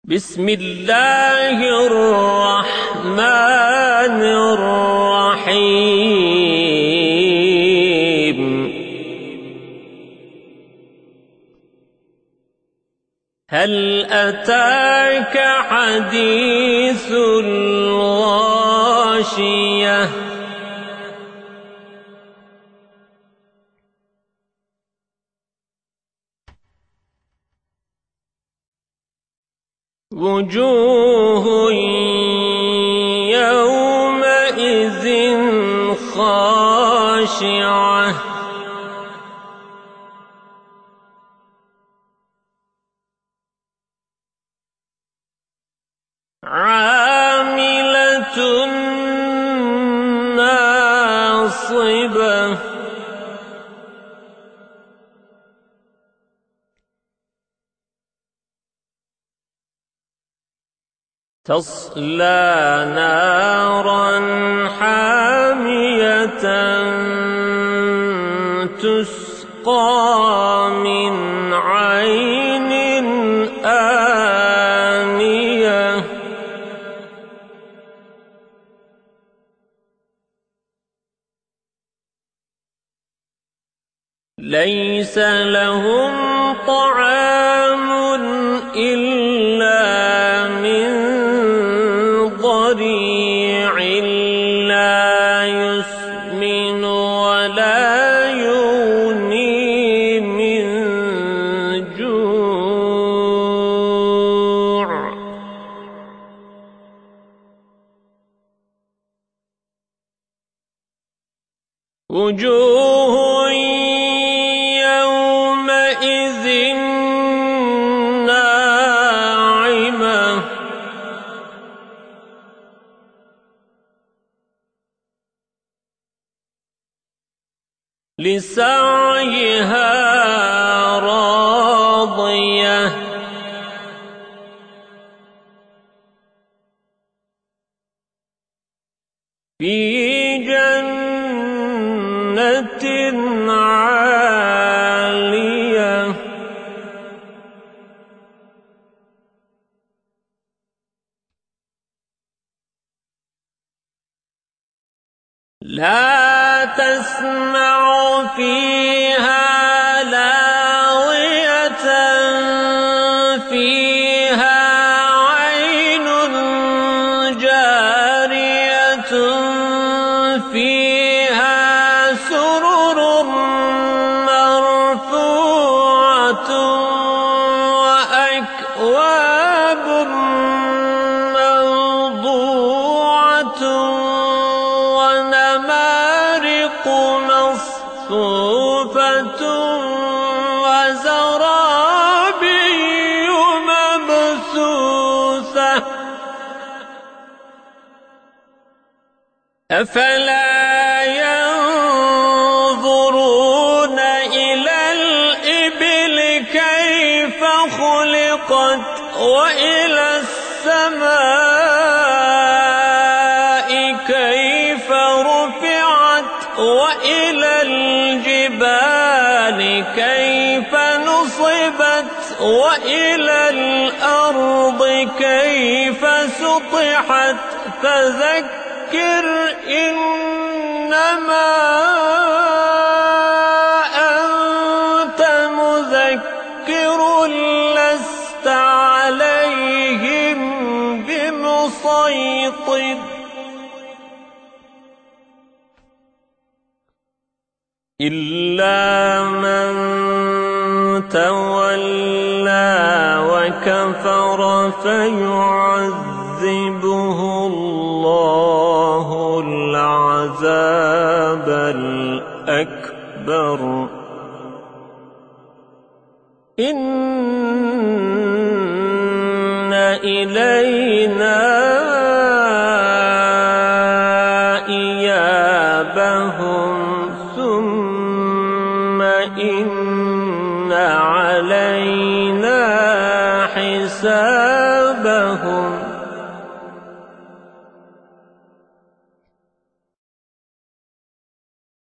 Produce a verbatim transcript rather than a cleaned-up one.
بسم الله الرحمن الرحيم. هل أتاك حديث الغاشية؟ وجوه يومئذ خاشعة عاملة ناصبة تصلى نارا حامية تسقى من عين آنية ليس لهم طعام إلا من ضريع لا يسمن ولا يغني من جوع. وجوه يومئذ ناعمة لسعيها راضية في جنة عالية لا تسمع فيها لاغية فيها عين جارية فيها سرر مرفوعة وأكواب موضوعة ونمارق مصفوفة وزرابي مبثوثة أفلا ينظرون إلى الإبل كيف خلقت وإلى السماء كيف رفعت وإلى الجبال كيف نصبت وإلى الأرض كيف سطحت فذكر إنما أنت مذكر لست عليهم بمسيطر إلا من تولى وكفر فيعذبه الله العذاب الأكبر إن إلينا إيابهم ثم إن علينا حسابهم